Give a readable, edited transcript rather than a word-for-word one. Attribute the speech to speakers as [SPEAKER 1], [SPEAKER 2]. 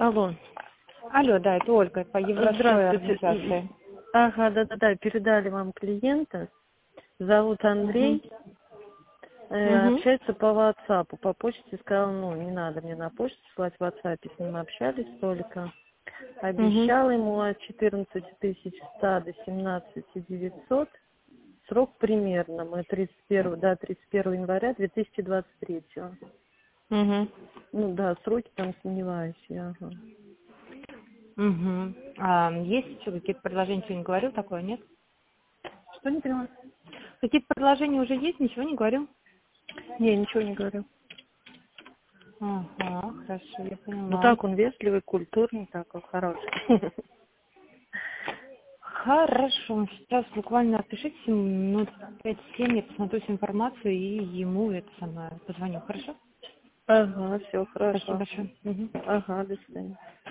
[SPEAKER 1] Алло.
[SPEAKER 2] Алло, да, это Ольга по Еврострой организации.
[SPEAKER 1] Ага, да, передали вам клиента. Зовут Андрей. Общается по WhatsApp. По почте сказал, не надо мне на почту слать в WhatsApp. С ним общались только. Обещал ему от 14100 до 17900. Срок примерно. Мы 31 января 2023. Сроки там сомневаюсь. Ага.
[SPEAKER 2] Есть еще какие-то предложения, ничего не говорил такое, нет?
[SPEAKER 1] Что не поняла?
[SPEAKER 2] Какие-то предложения уже есть, ничего не говорил?
[SPEAKER 1] Не, ничего не говорю.
[SPEAKER 2] Ага, хорошо, я поняла.
[SPEAKER 1] Ну так он вежливый, культурный, такой хороший.
[SPEAKER 2] Хорошо, сейчас буквально отпишите минут 5-7, я посмотрю всю информацию и ему это самое позвоню, хорошо?
[SPEAKER 1] Ага, все
[SPEAKER 2] Спасибо
[SPEAKER 1] хорошо.
[SPEAKER 2] большое.
[SPEAKER 1] Ага, до свидания.